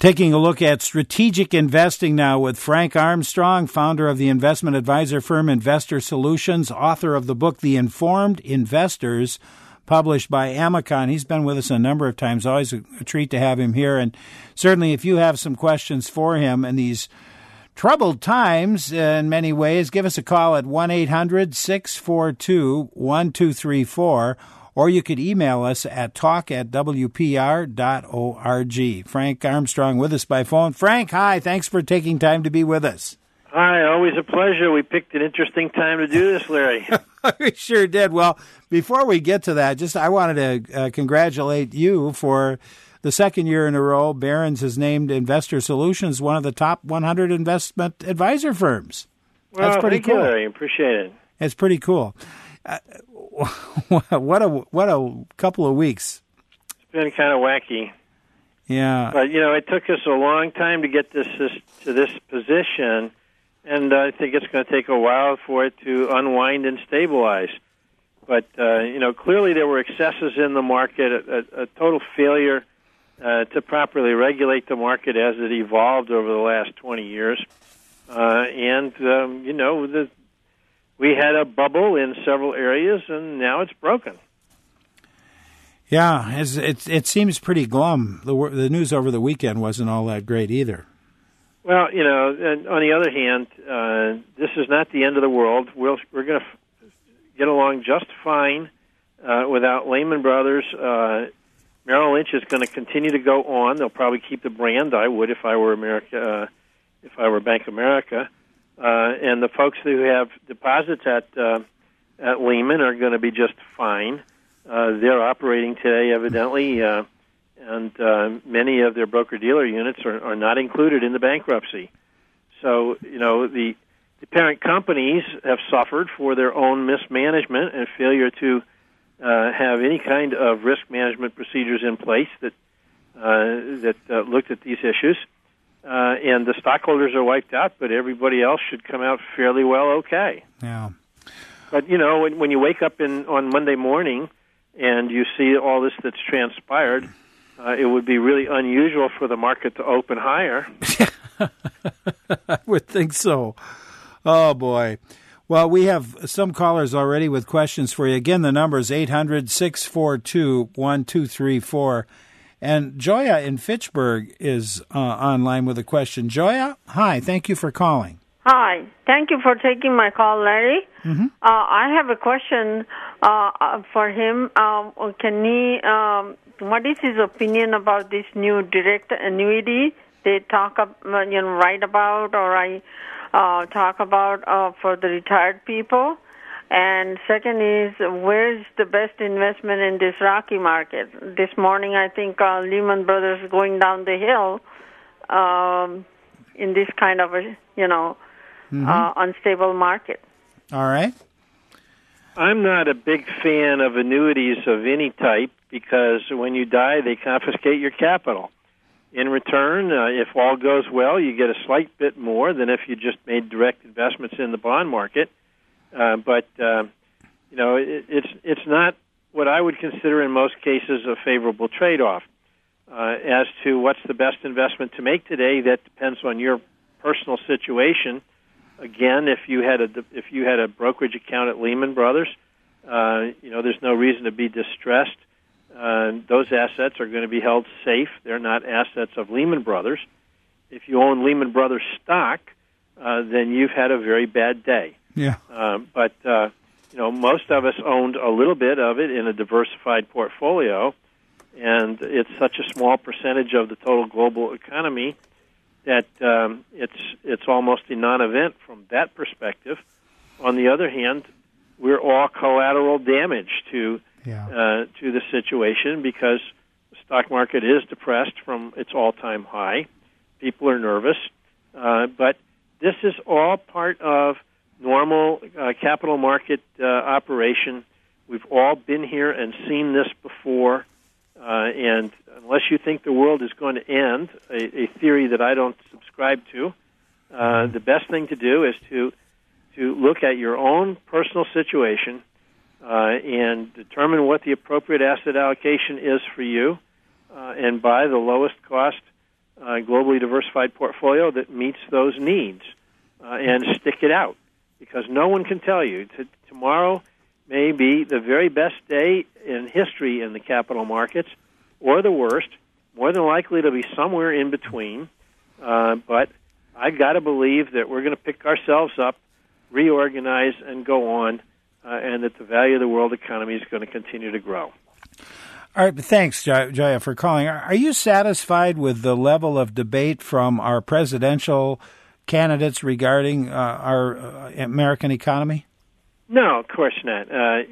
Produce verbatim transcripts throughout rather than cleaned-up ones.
Taking a look at strategic investing now with Frank Armstrong, founder of the investment advisor firm Investor Solutions, author of the book The Informed Investors, published by Amicon. He's been with us a number of times. Always a, a treat to have him here. And certainly if you have some questions for him in these troubled times uh, in many ways, give us a call at one eight hundred six four two one two three four. Or you could email us at talk at w p r dot org. Frank Armstrong with us by phone. Frank, hi. Thanks for taking time to be with us. Hi, always a pleasure. We picked an interesting time to do this, Larry. We sure did. Well, before we get to that, just I wanted to uh, congratulate you for the second year in a row. Barron's has named Investor Solutions one of the top one hundred investment advisor firms. Well, That's pretty thank cool. you, Larry. Appreciate it. It's pretty cool. Uh, what a what a couple of weeks. It's been kind of wacky. Yeah. But, you know, it took us a long time to get this, this to this position, and I think it's going to take a while for it to unwind and stabilize. But, uh, you know, clearly there were excesses in the market, a, a, a total failure uh, to properly regulate the market as it evolved over the last twenty years. Uh, and, um, you know, the We had a bubble in several areas, and now it's broken. Yeah, it's, it it seems pretty glum. The the news over the weekend wasn't all that great either. Well, you know, and on the other hand, uh, this is not the end of the world. We'll, we're going to f- get along just fine uh, without Lehman Brothers. Uh, Merrill Lynch is going to continue to go on. They'll probably keep the brand. I would if I were America, uh, if I were Bank of America. Uh, and the folks who have deposits at uh, at Lehman are going to be just fine. Uh, they're operating today, evidently, uh, and uh, many of their broker-dealer units are, are not included in the bankruptcy. So, you know, the, the parent companies have suffered for their own mismanagement and failure to uh, have any kind of risk management procedures in place that uh, that uh, looked at these issues. Uh, and the stockholders are wiped out, but everybody else should come out fairly well okay. Yeah. But, you know, when, when you wake up in on Monday morning and you see all this that's transpired, uh, it would be really unusual for the market to open higher. I would think so. Oh, boy. Well, we have some callers already with questions for you. Again, the number is eight hundred six four two one two three four. And Joya in Fitchburg is uh, online with a question. Joya, hi. Thank you for calling. Hi. Thank you for taking my call, Larry. Mm-hmm. Uh, I have a question uh, for him. Um, can he? Um, what is his opinion about this new direct annuity they talk, about, you know, write about, or I uh, talk about uh, for the retired people? And second is, where's the best investment in this rocky market? This morning, I think uh, Lehman Brothers going down the hill um, in this kind of a, you know, mm-hmm. uh, unstable market. All right. I'm not a big fan of annuities of any type because when you die, they confiscate your capital. In return, uh, if all goes well, you get a slight bit more than if you just made direct investments in the bond market. Uh, but, uh, you know, it, it's it's not what I would consider in most cases a favorable trade-off. Uh, as to what's the best investment to make today, that depends on your personal situation. Again, if you had a if you had a brokerage account at Lehman Brothers, uh, you know, there's no reason to be distressed. Uh, those assets are going to be held safe. They're not assets of Lehman Brothers. If you own Lehman Brothers stock, uh, then you've had a very bad day. Yeah. Um, but, uh, you know, most of us owned a little bit of it in a diversified portfolio, and it's such a small percentage of the total global economy that um, it's it's almost a non-event from that perspective. On the other hand, we're all collateral damage to yeah. uh, to the situation because the stock market is depressed from its all-time high. People are nervous, uh, but this is all part of normal uh, capital market uh, operation. We've all been here and seen this before, uh, and unless you think the world is going to end, a, a theory that I don't subscribe to, uh, the best thing to do is to to look at your own personal situation uh, and determine what the appropriate asset allocation is for you, uh, and buy the lowest cost uh, globally diversified portfolio that meets those needs, uh, and stick it out, because no one can tell you. T- tomorrow may be the very best day in history in the capital markets, or the worst. More than likely, it'll be somewhere in between. Uh, but I got to believe that we're going to pick ourselves up, reorganize, and go on, uh, and that the value of the world economy is going to continue to grow. All right, thanks, Jaya, for calling. Are you satisfied with the level of debate from our presidential candidates regarding uh, our uh, American economy? No, of course not. Uh,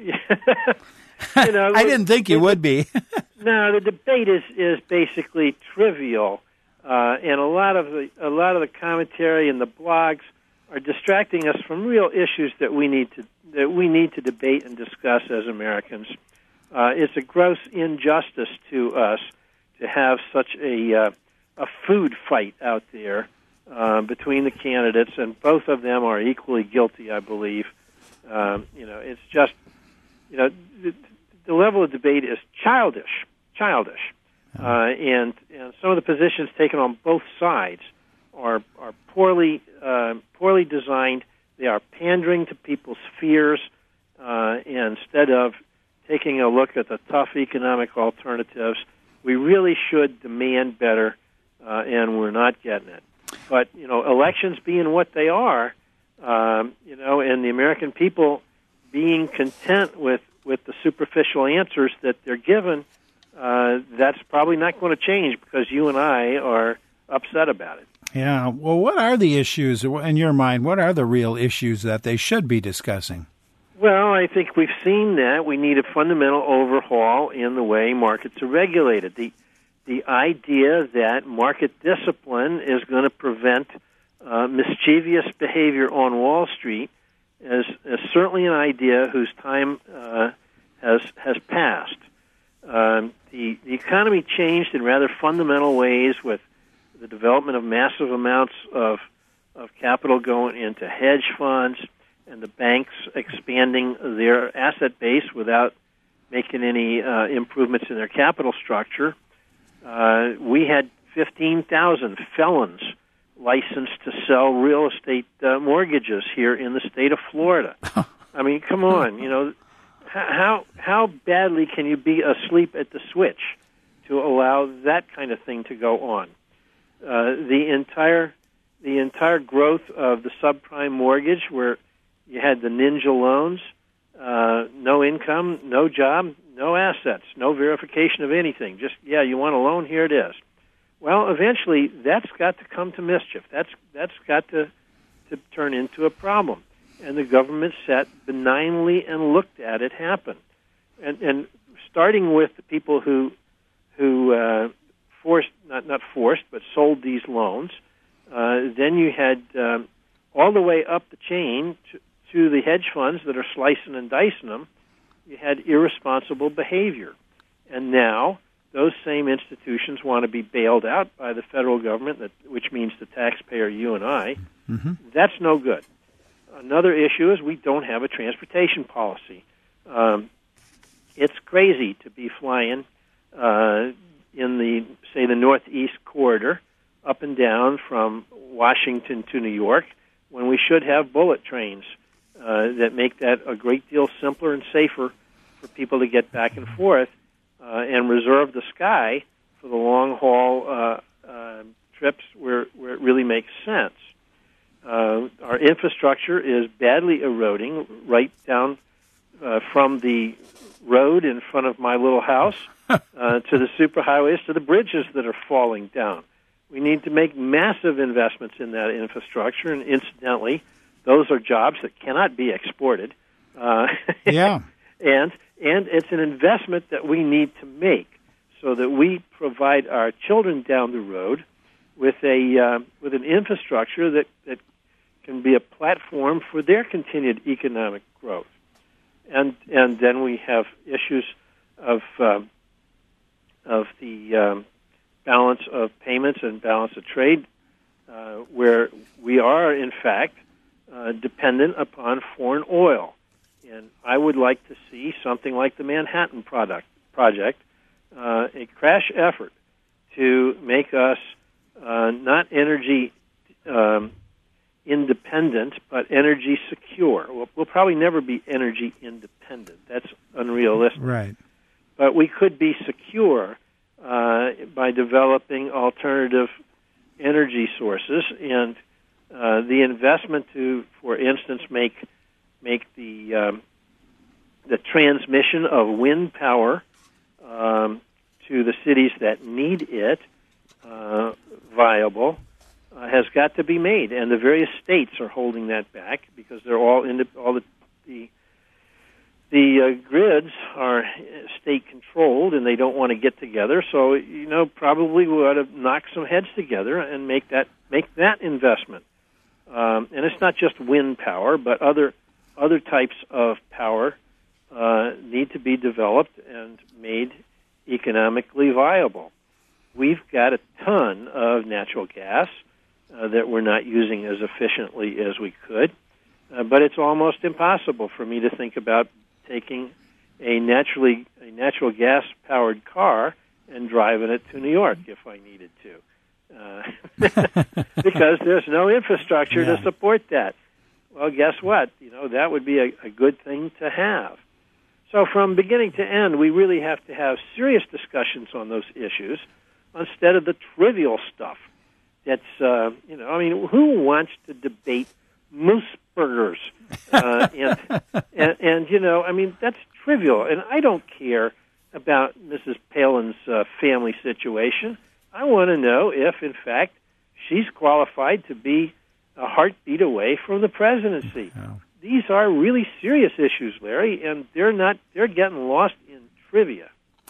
you know, I didn't think you would be. No, the debate is, is basically trivial, uh, and a lot of the a lot of the commentary and the blogs are distracting us from real issues that we need to that we need to debate and discuss as Americans. Uh, it's a gross injustice to us to have such a uh, a food fight out there uh, between the candidates, and both of them are equally guilty, I believe. Um, you know, it's just, you know, the, the level of debate is childish, childish, uh, and, and some of the positions taken on both sides are are poorly uh, poorly designed. They are pandering to people's fears, uh, instead of taking a look at the tough economic alternatives. We really should demand better, uh, and we're not getting it. But, you know, elections being what they are, um, you know, and the American people being content with, with the superficial answers that they're given, uh, that's probably not going to change because you and I are upset about it. Yeah. Well, what are the issues, in your mind, what are the real issues that they should be discussing? Well, I think we've seen that. We need a fundamental overhaul in the way markets are regulated. The the idea that market discipline is going to prevent uh, mischievous behavior on Wall Street is, is certainly an idea whose time uh, has has passed. Um, the the economy changed in rather fundamental ways with the development of massive amounts of of capital going into hedge funds, and the banks expanding their asset base without making any uh, improvements in their capital structure. Uh, we had fifteen thousand felons licensed to sell real estate uh, mortgages here in the state of Florida. I mean, come on, you know, how how badly can you be asleep at the switch to allow that kind of thing to go on? Uh, the entire the entire growth of the subprime mortgage, where you had the ninja loans, uh, no income, no job, no assets, no verification of anything. Just, yeah, you want a loan, here it is. Well, eventually, that's got to come to mischief. That's that's got to, to turn into a problem. And the government sat benignly and looked at it happen. And, and starting with the people who who uh, forced, not, not forced, but sold these loans, uh, then you had um, all the way up the chain to, to the hedge funds that are slicing and dicing them, you had irresponsible behavior. And now those same institutions want to be bailed out by the federal government, that, which means the taxpayer, you and I. Mm-hmm. That's no good. Another issue is we don't have a transportation policy. Um, it's crazy to be flying uh, in the, say, the Northeast corridor up and down from Washington to New York when we should have bullet trains uh, that make that a great deal simpler and safer for people to get back and forth, uh, and reserve the sky for the long-haul uh, uh, trips where, where it really makes sense. Uh, our infrastructure is badly eroding right down uh, from the road in front of my little house uh, to the superhighways, to the bridges that are falling down. We need to make massive investments in that infrastructure, and incidentally, those are jobs that cannot be exported. Uh, yeah. and and it's an investment that we need to make so that we provide our children down the road with a uh, with an infrastructure that, that can be a platform for their continued economic growth. And and then we have issues of uh, of the um, balance of payments and balance of trade, uh, where we are, in fact, uh, dependent upon foreign oil. And I would like to see something like the Manhattan product, Project, uh, a crash effort to make us uh, not energy um, independent, but energy secure. We'll, we'll probably never be energy independent. That's unrealistic. Right. But we could be secure uh, by developing alternative energy sources, and uh, the investment to, for instance, make make the um, the transmission of wind power um, to the cities that need it uh, viable uh, has got to be made, and the various states are holding that back because they're all in the, all the the, the uh, grids are state controlled, and they don't want to get together. So you know, probably we ought to knock some heads together and make that make that investment. Um, and it's not just wind power, but other other types of power uh, need to be developed and made economically viable. We've got a ton of natural gas uh, that we're not using as efficiently as we could, uh, but it's almost impossible for me to think about taking a naturally a natural gas powered car and driving it to New York if I needed to, uh, because there's no infrastructure yeah. to support that. Well, guess what? You know, that would be a, a good thing to have. So from beginning to end, we really have to have serious discussions on those issues instead of the trivial stuff. That's, uh, you know, I mean, who wants to debate moose burgers? Uh, and, and, and, you know, I mean, that's trivial. And I don't care about Missus Palin's uh, family situation. I want to know if, in fact, she's qualified to be a heartbeat away from the presidency. Oh. These are really serious issues, Larry, and they're not they're getting lost in trivia.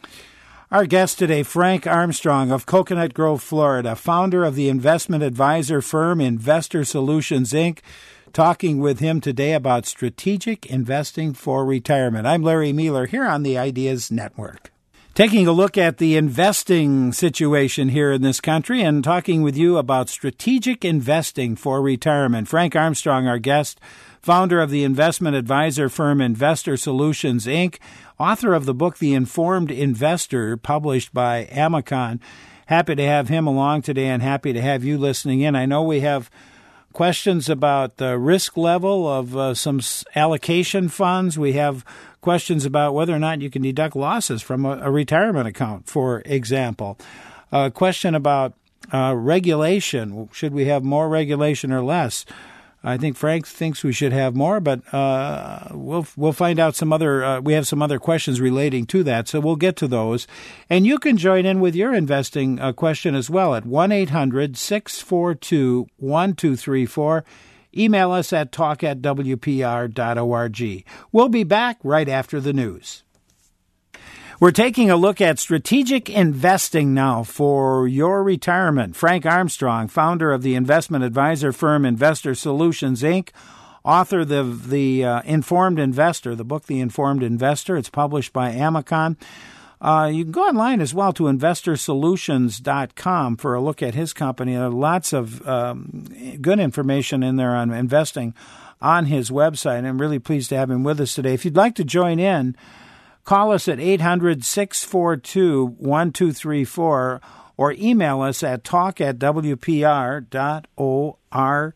Our guest today, Frank Armstrong of Coconut Grove, Florida, founder of the investment advisor firm Investor Solutions, Incorporated, talking with him today about strategic investing for retirement. I'm Larry Mueller here on the Ideas Network. Taking a look at the investing situation here in this country and talking with you about strategic investing for retirement. Frank Armstrong, our guest, founder of the investment advisor firm Investor Solutions, Incorporated, author of the book The Informed Investor, published by Amicon. Happy to have him along today and happy to have you listening in. I know we have questions about the risk level of uh, some allocation funds. We have questions about whether or not you can deduct losses from a, a retirement account, for example. A question about uh, regulation. Should we have more regulation or less? I think Frank thinks we should have more, but uh, we'll we'll find out some other. Uh, we have some other questions relating to that, so we'll get to those. And you can join in with your investing uh, question as well at one eight hundred six four two one two three four. Email us at talk at w p r dot org. We'll be back right after the news. We're taking a look at strategic investing now for your retirement. Frank Armstrong, founder of the investment advisor firm Investor Solutions, Incorporated, author of the, the uh, Informed Investor, the book The Informed Investor. It's published by Amicon. Uh, you can go online as well to investor solutions dot com for a look at his company. There are lots of um, good information in there on investing on his website, and I'm really pleased to have him with us today. If you'd like to join in, call us at eight hundred six four two one two three four or email us at talk at w p r dot org.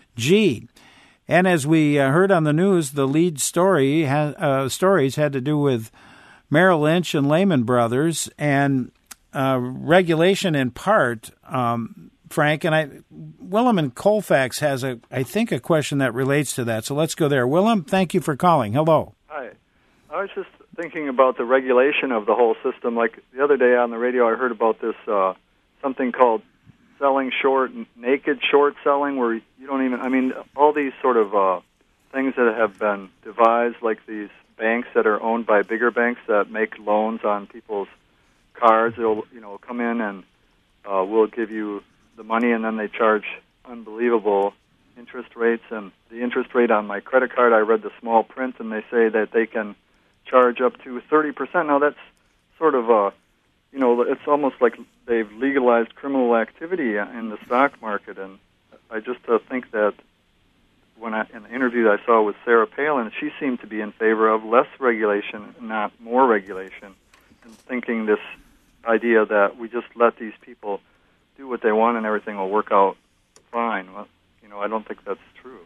And as we uh, heard on the news, the lead story ha- uh, stories had to do with Merrill Lynch and Lehman Brothers and uh, regulation in part, um, Frank. And I, Willem in Colfax has, a, I think, a question that relates to that. So let's go there. Willem, thank you for calling. Hello. Hi. I was just thinking about the regulation of the whole system. Like the other day on the radio, I heard about this uh, something called selling short, naked short selling, where you don't even, I mean, all these sort of uh, things that have been devised, like these banks that are owned by bigger banks that make loans on people's cards. They'll, you know, come in and uh, we'll give you the money, and then they charge unbelievable interest rates. And the interest rate on my credit card, I read the small print, and they say that they can charge up to thirty percent. Now, that's sort of a, you know, it's almost like they've legalized criminal activity in the stock market. And I just uh, think that when I, in the interview that I saw with Sarah Palin, she seemed to be in favor of less regulation, not more regulation, and thinking this idea that we just let these people do what they want and everything will work out fine. Well, you know, I don't think that's true.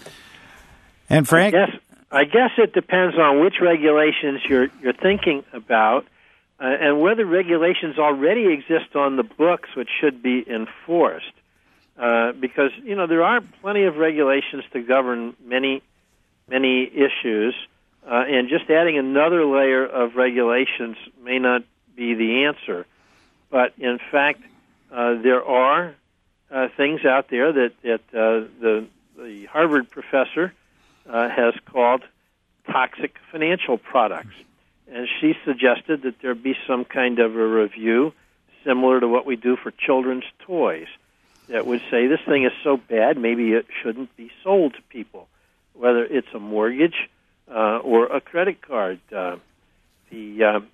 And Frank, I guess, I guess it depends on which regulations you're you're thinking about, uh, and whether regulations already exist on the books which should be enforced. Uh, because you know there are plenty of regulations to govern many many issues, uh, and just adding another layer of regulations may not be the answer. But in fact, uh, there are uh, things out there that that uh, the the Harvard professor uh, has called toxic financial products, and she suggested that there be some kind of a review similar to what we do for children's toys, that would say this thing is so bad, maybe it shouldn't be sold to people, whether it's a mortgage uh, or a credit card. Uh, the uh,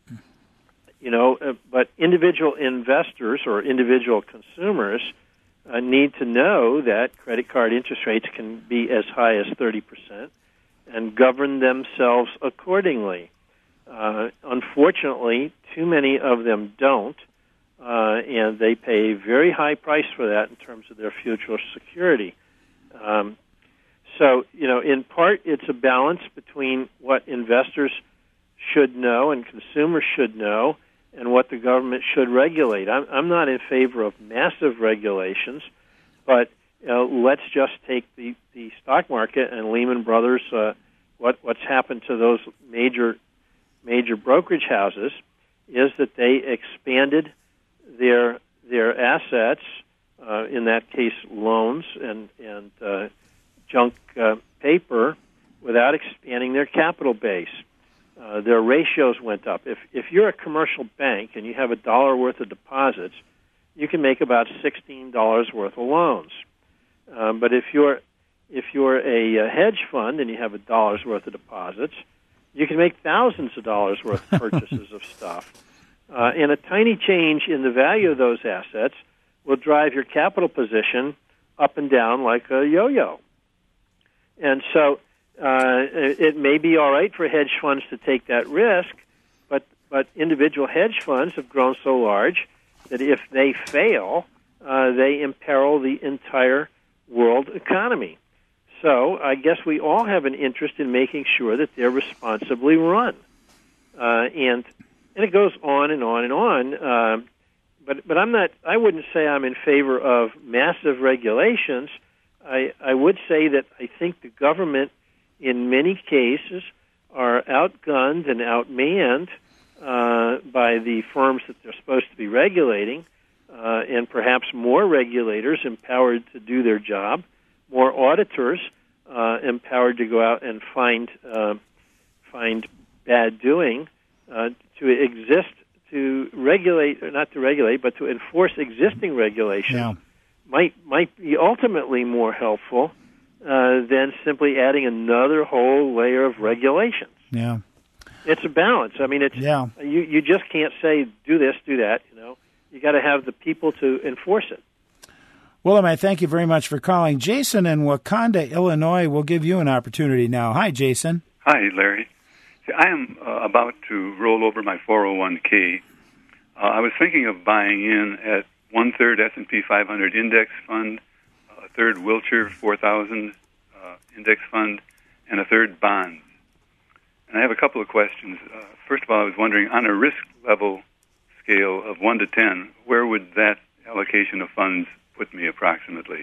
you know, uh, but individual investors or individual consumers uh, need to know that credit card interest rates can be as high as thirty percent and govern themselves accordingly. Uh, unfortunately, too many of them don't. Uh, and they pay a very high price for that in terms of their future security. Um, so, you know, in part, it's a balance between what investors should know and consumers should know and what the government should regulate. I'm, I'm not in favor of massive regulations, but you know, let's just take the, the stock market and Lehman Brothers, uh, what, what's happened to those major, major brokerage houses is that they expanded their their assets, uh, in that case loans and and uh, junk uh, paper, without expanding their capital base. Uh, their ratios went up. If if you're a commercial bank and you have a dollar worth of deposits, you can make about sixteen dollars worth of loans. Um, but if you're if you're a, a hedge fund and you have a dollar's worth of deposits, you can make thousands of dollars worth of purchases of stuff. Uh, and a tiny change in the value of those assets will drive your capital position up and down like a yo-yo. And so uh, it may be all right for hedge funds to take that risk, but, but individual hedge funds have grown so large that if they fail, uh, they imperil the entire world economy. So I guess we all have an interest in making sure that they're responsibly run. Uh, and And it goes on and on and on. Uh, but but I'm not. I wouldn't say I'm in favor of massive regulations. I I would say that I think the government, in many cases, are outgunned and outmanned uh, by the firms that they're supposed to be regulating, uh, and perhaps more regulators empowered to do their job, more auditors uh, empowered to go out and find uh, find bad doing. Uh, to exist, to regulate, or not to regulate, but to enforce existing regulation yeah. might might be ultimately more helpful uh, than simply adding another whole layer of regulations. Yeah, it's a balance. I mean, it's yeah. you you just can't say do this, do that. You know, you got to have the people to enforce it. Willem, I thank you very much for calling. Jason in Wakanda, Illinois, will give you an opportunity now. Hi, Jason. Hi, Larry. I am uh, about to roll over my four oh one k. Uh, I was thinking of buying in at one-third S and P five hundred index fund, a third Wilshire four thousand uh, index fund, and a third bonds. And I have a couple of questions. Uh, first of all, I was wondering, on a risk level scale of one to ten, where would that allocation of funds put me approximately?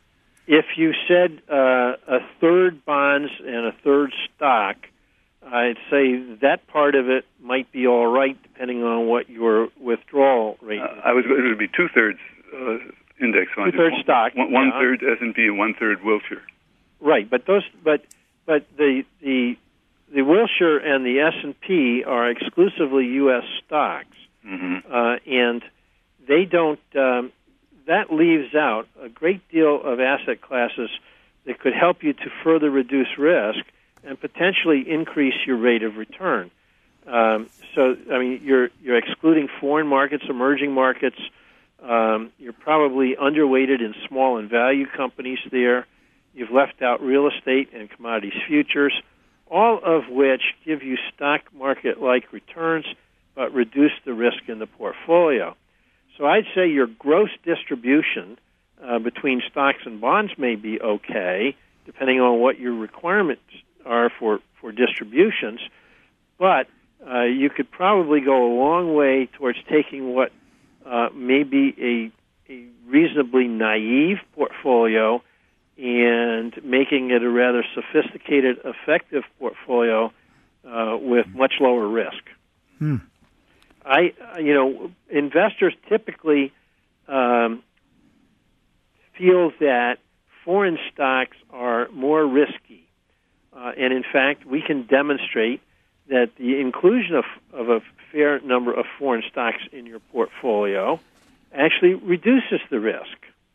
If you said uh, a third bonds and a third stock, I'd say that part of it might be all right, depending on what your withdrawal rate is. Uh, I was. It would be two thirds uh, index fund, two thirds stock, one, one yeah. third S and P, and one third Wilshire. Right, but those, but but the the the Wilshire and the S and P are exclusively U S stocks, mm-hmm. uh, and they don't. Um, that leaves out a great deal of asset classes that could help you to further reduce risk and potentially increase your rate of return. Um, so, I mean, you're you're excluding foreign markets, emerging markets. Um, you're probably underweighted in small and value companies there. You've left out real estate and commodities futures, all of which give you stock market-like returns but reduce the risk in the portfolio. So I'd say your gross distribution uh, between stocks and bonds may be okay, depending on what your requirements are for, for distributions. But uh, you could probably go a long way towards taking what uh, may be a, a reasonably naive portfolio and making it a rather sophisticated, effective portfolio uh, with much lower risk. Hmm. I, you know, investors typically um, feel that foreign stocks are more risky, uh, and in fact, we can demonstrate that the inclusion of, of a fair number of foreign stocks in your portfolio actually reduces the risk.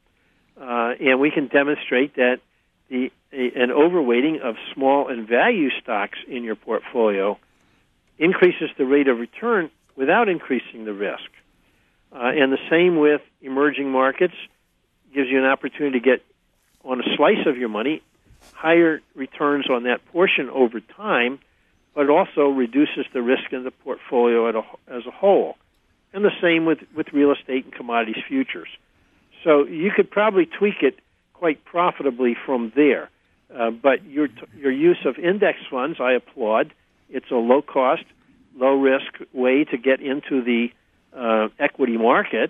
Uh, and we can demonstrate that the a, an overweighting of small and value stocks in your portfolio increases the rate of return without increasing the risk. Uh, and the same with emerging markets, gives you an opportunity to get on a slice of your money higher returns on that portion over time, but it also reduces the risk in the portfolio as a whole. And the same with, with real estate and commodities futures. So you could probably tweak it quite profitably from there. Uh, but your your use of index funds, I applaud. It's a low-cost, low-risk way to get into the uh, equity markets.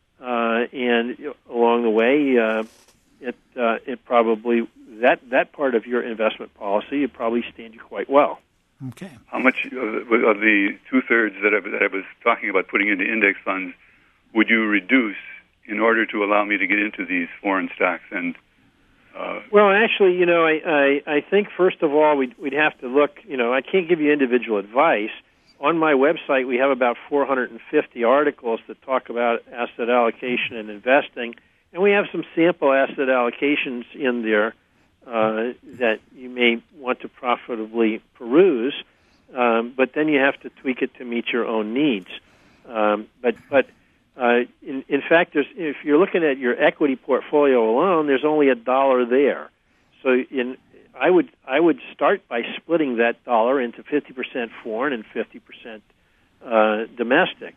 Uh, and along the way, uh, it uh, it probably, that, that part of your investment policy, it probably stand you quite well. Okay. How much of the, of the two-thirds that I, that I was talking about putting into index funds would you reduce in order to allow me to get into these foreign stocks? And uh, well, actually, you know, I, I, I think first of all we'd, we'd have to look. You know, I can't give you individual advice. On my website, we have about four hundred fifty articles that talk about asset allocation and investing, and we have some sample asset allocations in there uh, that you may want to profitably peruse. Um, but then you have to tweak it to meet your own needs. Um, but but. Uh, in, in fact, there's, if you're looking at your equity portfolio alone, there's only a dollar there. So in, I would I would start by splitting that dollar into fifty percent foreign and fifty percent uh, domestic.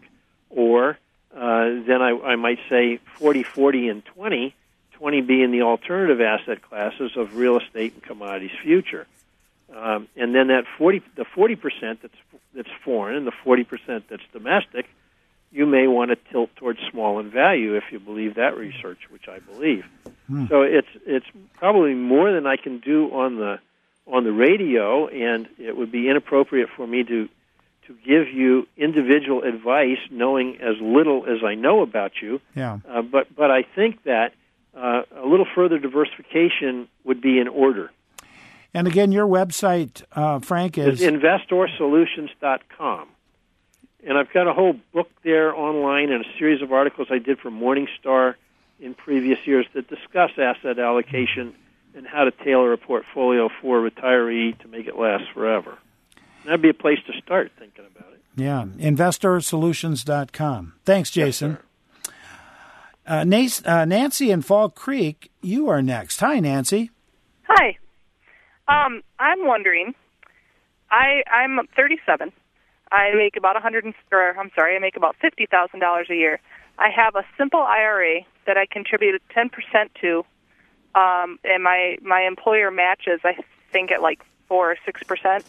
Or uh, then I, I might say forty, forty, and twenty, twenty being the alternative asset classes of real estate and commodities future. Um, and then that forty, the forty percent that's, that's foreign and the forty percent that's domestic, you may want to tilt towards small in value if you believe that research, which I believe. Hmm. So it's it's probably more than I can do on the on the radio, and it would be inappropriate for me to to give you individual advice, knowing as little as I know about you. Yeah. Uh, but but I think that uh, a little further diversification would be in order. And again, your website, uh, Frank, is it's investor solutions dot com. And I've got a whole book there online and a series of articles I did for Morningstar in previous years that discuss asset allocation and how to tailor a portfolio for a retiree to make it last forever. And that'd be a place to start thinking about it. Yeah, investor solutions dot com. Thanks, Jason. Yes, uh, Nancy, uh, Nancy in Fall Creek, you are next. Hi, Nancy. Hi. Um, I'm wondering, I, I'm thirty-seven. I make about a hundred. Or I'm sorry, I make about fifty thousand dollars a year. I have a simple I R A that I contribute ten percent to, um, and my my employer matches, I think, at like four or six percent.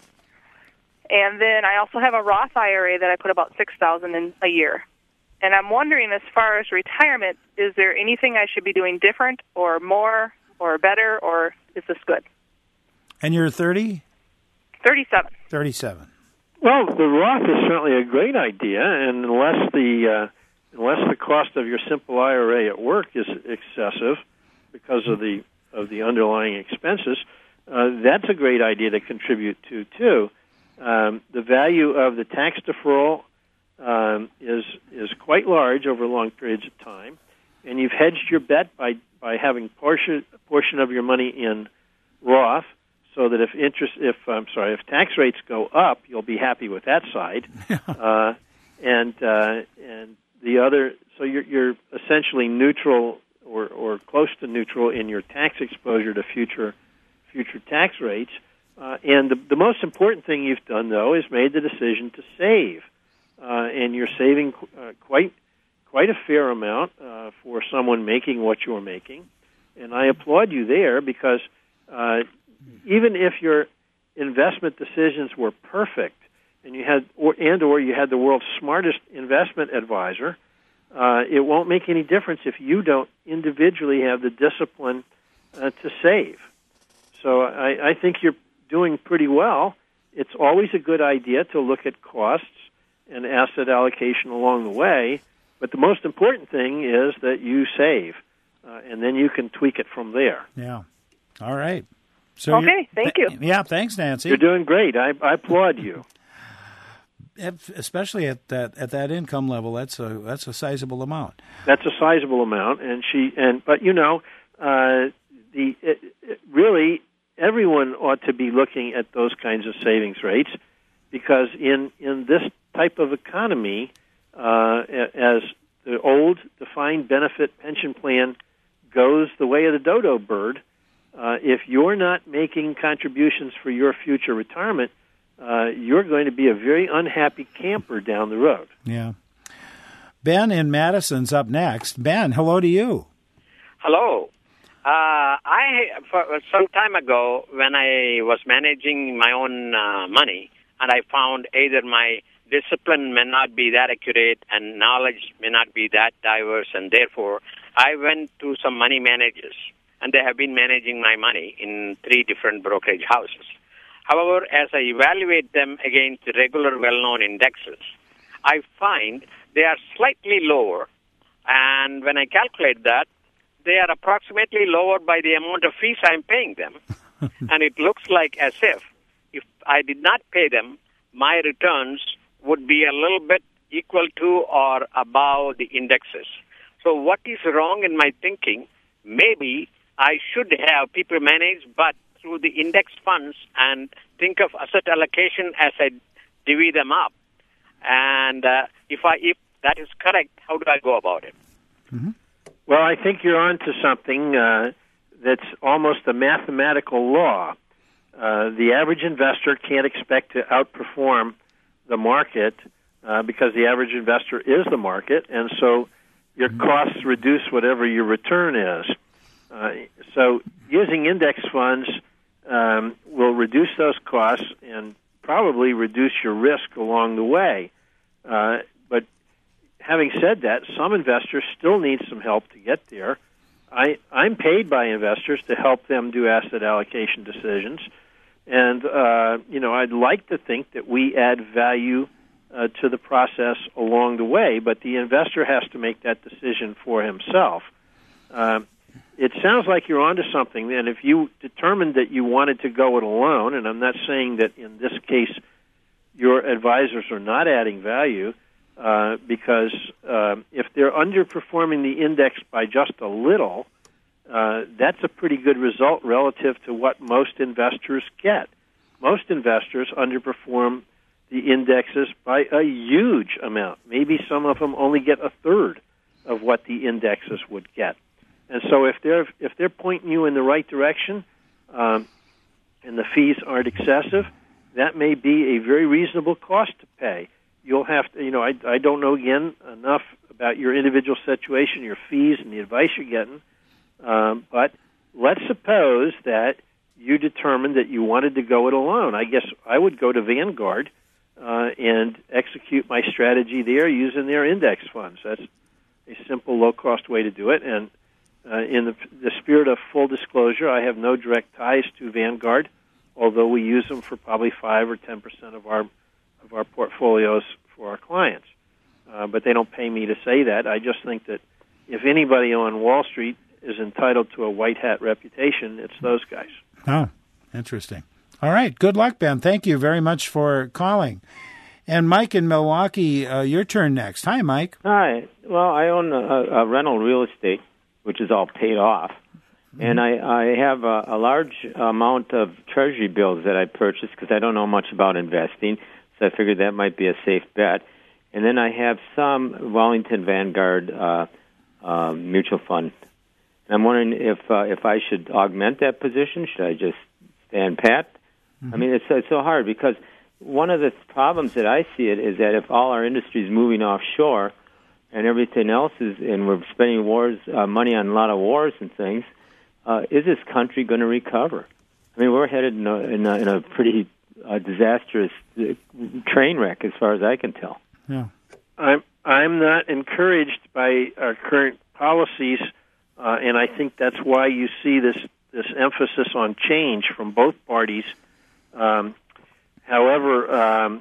And then I also have a Roth I R A that I put about six thousand in a year. And I'm wondering, as far as retirement, is there anything I should be doing different, or more, or better, or is this good? And you're thirty? Thirty-seven. Thirty-seven. Well, the Roth is certainly a great idea, and unless the uh, unless the cost of your simple I R A at work is excessive because of the of the underlying expenses, uh, that's a great idea to contribute to too. Um, the value of the tax deferral um, is is quite large over long periods of time, and you've hedged your bet by by having portion portion of your money in Roth. So that if interest, if I'm sorry, if tax rates go up, you'll be happy with that side, uh, and uh, and the other. So you're you're essentially neutral or, or close to neutral in your tax exposure to future future tax rates. Uh, and the, the most important thing you've done, though, is made the decision to save, uh, and you're saving uh, quite quite a fair amount uh, for someone making what you're making, and I applaud you there because uh, even if your investment decisions were perfect, and you had, or, and or you had the world's smartest investment advisor, uh, it won't make any difference if you don't individually have the discipline uh, to save. So I, I think you're doing pretty well. It's always a good idea to look at costs and asset allocation along the way, but the most important thing is that you save, uh, and then you can tweak it from there. Yeah. All right. So okay, thank you. Yeah, thanks, Nancy. You're doing great. I, I applaud you. Especially at that at that income level, that's a that's a sizable amount. That's a sizable amount, and she and but you know, uh, the it, it really everyone ought to be looking at those kinds of savings rates, because in in this type of economy, uh, as the old defined benefit pension plan goes the way of the dodo bird, uh, if you're not making contributions for your future retirement, uh, you're going to be a very unhappy camper down the road. Yeah. Ben in Madison's up next. Ben, hello to you. Hello. Uh, I for some time ago, when I was managing my own uh, money, and I found either my discipline may not be that accurate and knowledge may not be that diverse, and therefore I went to some money managers, and they have been managing my money in three different brokerage houses. However, as I evaluate them against the regular well-known indexes, I find they are slightly lower, and when I calculate that, they are approximately lower by the amount of fees I'm paying them. And it looks like as if, if I did not pay them, my returns would be a little bit equal to or above the indexes. So what is wrong in my thinking? Maybe I should have people manage, but through the index funds, and think of asset allocation as I divvy them up. And uh, if I if that is correct, how do I go about it? Mm-hmm. Well, I think you're on to something uh, that's almost a mathematical law. Uh, the average investor can't expect to outperform the market uh, because the average investor is the market, and so your costs reduce whatever your return is. Uh, so using index funds um, will reduce those costs and probably reduce your risk along the way. Uh, but having said that, some investors still need some help to get there. I, I'm paid by investors to help them do asset allocation decisions. And, uh, you know, I'd like to think that we add value uh, to the process along the way, but the investor has to make that decision for himself. Uh, it sounds like you're onto something, and if you determined that you wanted to go it alone, and I'm not saying that in this case your advisors are not adding value, uh, because uh, if they're underperforming the index by just a little, Uh, that's a pretty good result relative to what most investors get. Most investors underperform the indexes by a huge amount. Maybe some of them only get a third of what the indexes would get. And so if they're if they're pointing you in the right direction, um, and the fees aren't excessive, that may be a very reasonable cost to pay. You'll have to, you know, I, I don't know again enough about your individual situation, your fees, and the advice you're getting. Um, but let's suppose that you determined that you wanted to go it alone. I guess I would go to Vanguard uh, and execute my strategy there using their index funds. That's a simple, low-cost way to do it. And uh, in the, the spirit of full disclosure, I have no direct ties to Vanguard, although we use them for probably five or ten percent of our of our portfolios for our clients. Uh, but they don't pay me to say that. I just think that if anybody on Wall Street is entitled to a white hat reputation, it's those guys. Oh, interesting. All right. Good luck, Ben. Thank you very much for calling. And Mike in Milwaukee, uh, your turn next. Hi, Mike. Hi. Well, I own a, a rental real estate, which is all paid off. Mm-hmm. And I, I have a, a large amount of treasury bills that I purchased because I don't know much about investing, so I figured that might be a safe bet. And then I have some Wellington Vanguard uh, uh, mutual fund. I'm wondering if uh, if I should augment that position. Should I just stand pat? Mm-hmm. I mean, it's, it's so hard because one of the problems that I see it is that if all our industry is moving offshore, and everything else is, and we're spending wars uh, money on a lot of wars and things. Uh, is this country going to recover? I mean, we're headed in a, in a, in a pretty uh, disastrous uh, train wreck, as far as I can tell. Yeah, I'm I'm not encouraged by our current policies, uh, and I think that's why you see this this emphasis on change from both parties. Um, however, um,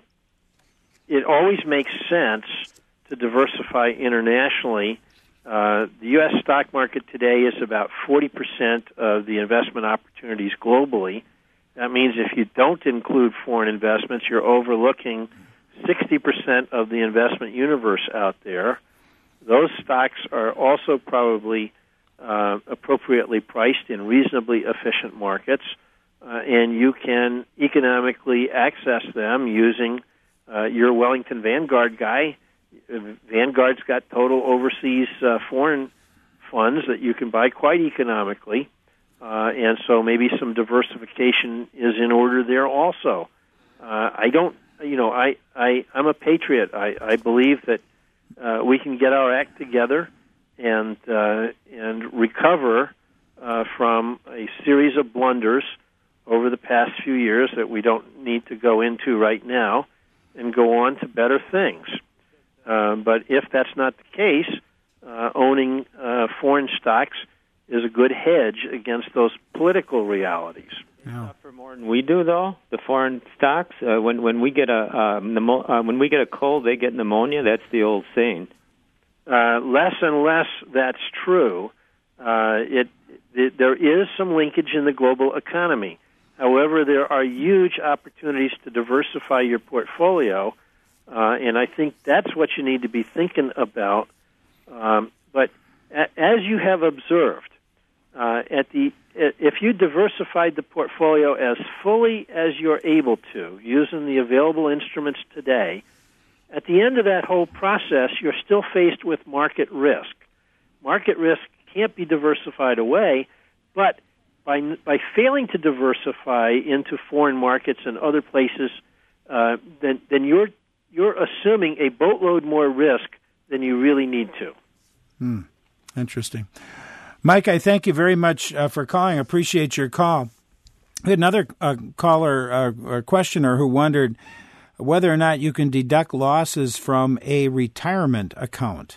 it always makes sense to diversify internationally. Uh, the U S stock market today is about forty percent of the investment opportunities globally. That means if you don't include foreign investments, you're overlooking sixty percent of the investment universe out there. Those stocks are also probably uh, appropriately priced in reasonably efficient markets, uh, and you can economically access them using uh, your Wellington Vanguard guy. Vanguard's got total overseas uh, foreign funds that you can buy quite economically, uh, and so maybe some diversification is in order there also. Uh, I don't, you know, I, I, I'm a patriot. I, I believe that uh, we can get our act together and uh, and recover uh, from a series of blunders over the past few years that we don't need to go into right now, and go on to better things. Uh, but if that's not the case, uh, owning uh, foreign stocks is a good hedge against those political realities. Yeah. Suffer more than we do, though. The foreign stocks, uh, when when we get a uh, pneumo- uh, when we get a cold, they get pneumonia. That's the old saying. Uh, less and less that's true. Uh, it, it there is some linkage in the global economy. However, there are huge opportunities to diversify your portfolio. Uh, and I think that's what you need to be thinking about. Um, but a- as you have observed, uh, at the if you diversified the portfolio as fully as you're able to, using the available instruments today, at the end of that whole process, you're still faced with market risk. Market risk can't be diversified away, but by by failing to diversify into foreign markets and other places, uh, then then you're you're assuming a boatload more risk than you really need to. Hmm. Interesting. Mike, I thank you very much uh, for calling. I appreciate your call. We had another uh, caller uh, or questioner who wondered whether or not you can deduct losses from a retirement account.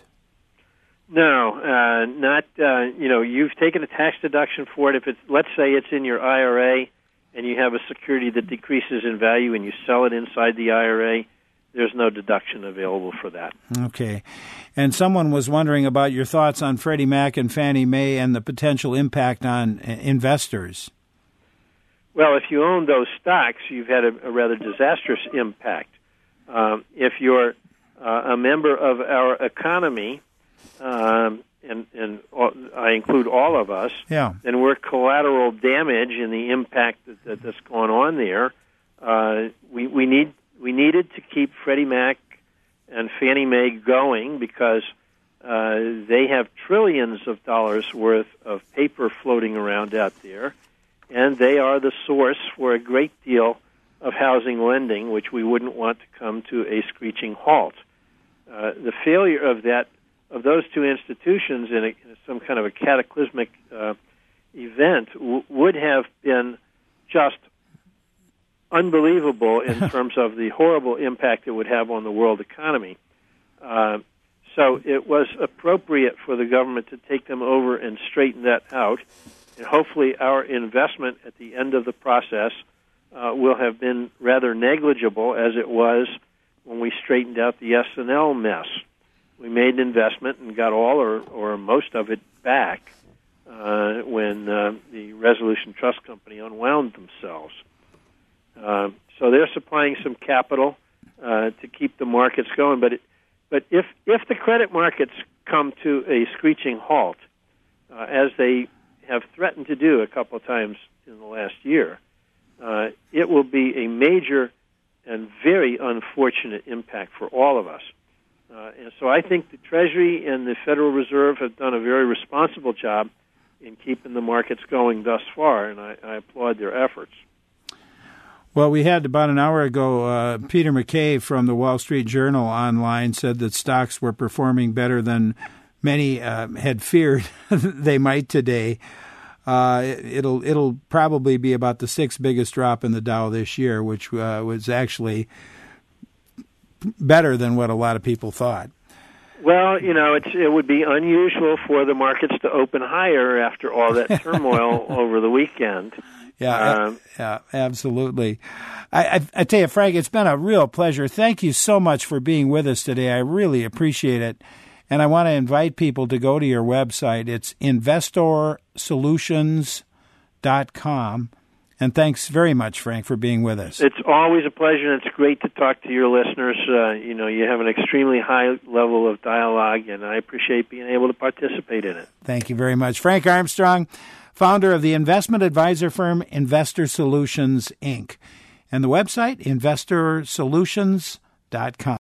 No, uh, not, uh, you know, you've taken a tax deduction for it. If it's, let's say it's in your I R A and you have a security that decreases in value and you sell it inside the I R A, there's no deduction available for that. Okay. And someone was wondering about your thoughts on Freddie Mac and Fannie Mae and the potential impact on investors. Well, if you own those stocks, you've had a, a rather disastrous impact. Um, if you're uh, a member of our economy, um, and, and all, I include all of us, yeah. then we're collateral damage in the impact that, that, that's going on there. Uh, we, we need we needed to keep Freddie Mac and Fannie Mae going because uh, they have trillions of dollars worth of paper floating around out there, and they are the source for a great deal of housing lending, which we wouldn't want to come to a screeching halt. Uh, the failure of that of those two institutions in, a, in some kind of a cataclysmic uh, event w- would have been just unbelievable in terms of the horrible impact it would have on the world economy. Uh, so it was appropriate for the government to take them over and straighten that out, and hopefully our investment at the end of the process uh, will have been rather negligible, as it was when we straightened out the S and L mess. We made an investment and got all or, or most of it back uh, when uh, the Resolution Trust Company unwound themselves. Uh, so they're supplying some capital uh, to keep the markets going. But it, but if if the credit markets come to a screeching halt, uh, as they have threatened to do a couple of times in the last year, uh, it will be a major and very unfortunate impact for all of us. Uh, and so I think the Treasury and the Federal Reserve have done a very responsible job in keeping the markets going thus far, and I, I applaud their efforts. Well, we had about an hour ago, uh, Peter McKay from the Wall Street Journal online said that stocks were performing better than many uh, had feared they might today. Uh, it'll it'll probably be about the sixth biggest drop in the Dow this year, which uh, was actually better than what a lot of people thought. Well, you know, it's it would be unusual for the markets to open higher after all that turmoil over the weekend. Yeah, um, yeah, absolutely. I, I, I tell you, Frank, it's been a real pleasure. Thank you so much for being with us today. I really appreciate it. And I want to invite people to go to your website. It's investor solutions dot com. And thanks very much, Frank, for being with us. It's always a pleasure, and it's great to talk to your listeners. Uh, you know, you have an extremely high level of dialogue, and I appreciate being able to participate in it. Thank you very much. Frank Armstrong, founder of the investment advisor firm Investor Solutions, Incorporated. And the website, investor solutions dot com.